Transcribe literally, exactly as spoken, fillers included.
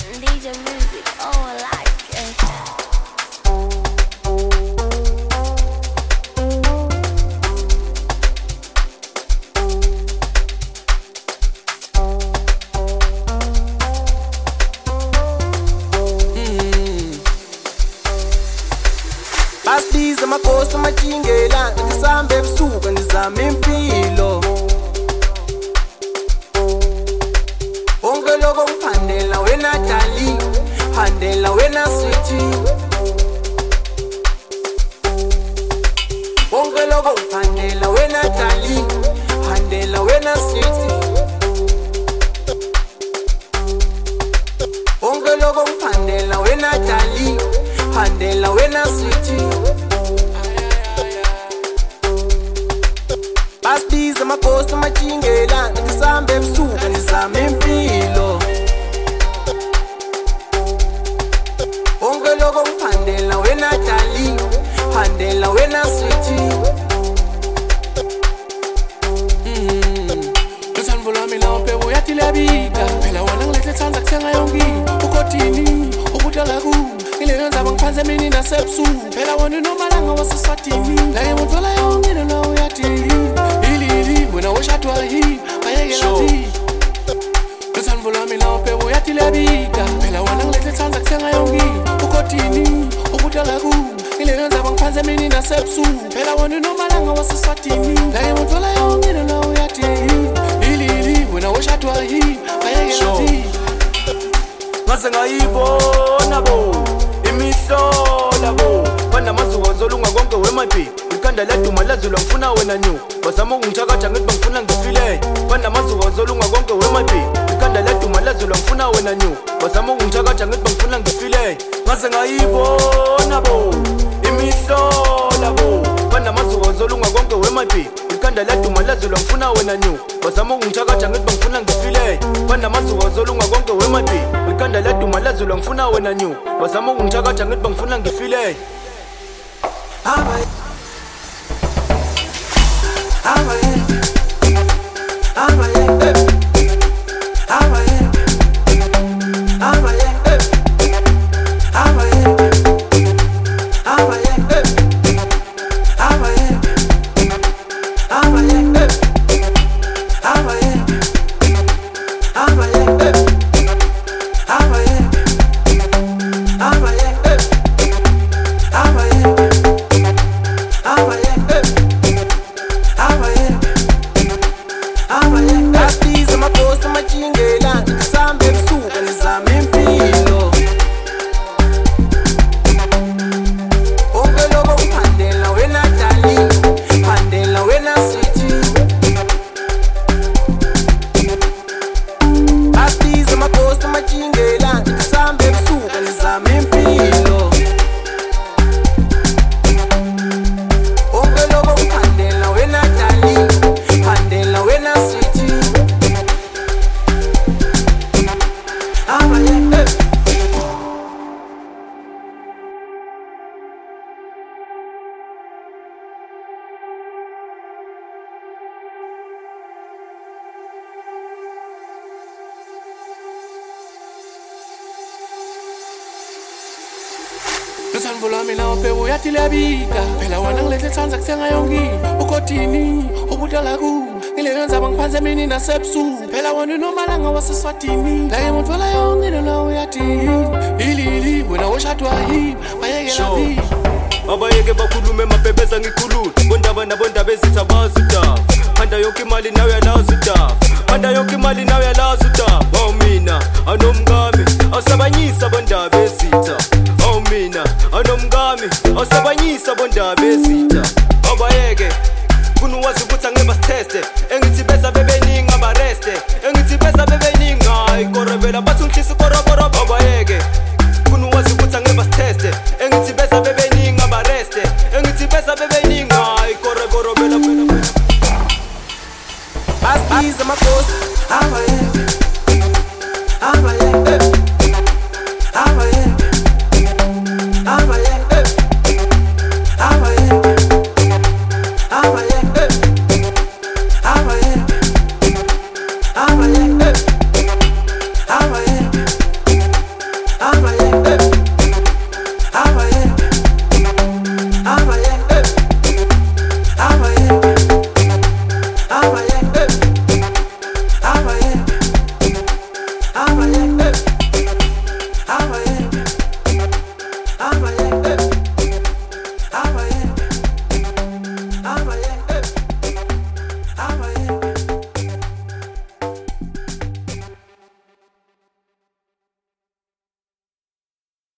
D J music, oh I like it. Basibiza amaposta amajingela ngisambe ebusuku ngizama impilo onke lokho ngiphandela wena dali phandela wena sweetie onke lokho ngiphandela wena dali phandela wena sweetie onke lokho ngiphandela wena dali phandela wena sweetie Basibiza amaposta amajingela ngisambe ebusuku ngizama impilo onke lokho ngiphandela wena dali phandela wena sweetie Uthando lwami la phela uyathileabika phela wena ngilethe thanda kuthenga yonke ukotini ubudala ku ngilena nzaba ngiphanze mina nasebusuku phela wena nomalanga waseswatini la yemuthola yonke lo uyathi wena washathwa yi ayekela thi Uthando lwami la phela uyathileabika phela wena ngilethe thanda kuthenga yonke ukotini ubudala ku ngilena nzaba ngiphanze mina nasebusuku phela wena nomalanga waseswatini la yemuthola yonke lo uyathi wena washathwa yi ayekela thi Ngase ngayibona bo imihlola bo bana mazuko zolunga konke wemapi ikanda laduma lazulwa ngifuna wena nyu bazama ungithakatha ngithi ngifuna ngifile bana mazuko zolunga konke wemapi ikanda laduma lazulwa ngifuna wena nyu bazama ungithakatha ngithi ngifuna ngifile ngase ngayibona bo imihlola bo bana mazuko zolunga konke wemapi ikanda laduma lazulwa ngifuna wena nyu bazama ungithakatha ngithi ngifuna ngifile bana mazuko zolunga konke wemapi ikanda laduma lazulwa ngifuna wena nyu bazama ungithakatha ngithi ngifuna ngifile Abaye Abaye Abaye Abaye Abaye Abaye Abaye Abaye Abaye Abaye Abaye Abaye Abaye Basibiza amaposta amajingela ngisambe ebusuku ngizama impilo onke lokho ngiphandela wena dali phandela wena sweetie Basibiza amaposta amajingela ngisambe ebusuku ngizama impilo onke lokho ngiphandela wena dali phandela wena sweetie Abaye Uthando lwami la phela uyathileabika phela wena ngilethe thanda kuthenga yonke ukotini ubudala ku ngilena nzaba ngiphanze mina nasebusuku phela wena nomalanga waseswatini la yemuthola yonke lo uyathi ilili wena washathwa yi ayekela thi Abayeke bakhulume emabhebeza ngikhulule bondaba nabondaba ezitha bazida phanda yonke imali nawe yalazi da phanda yonke imali nawe yalazi da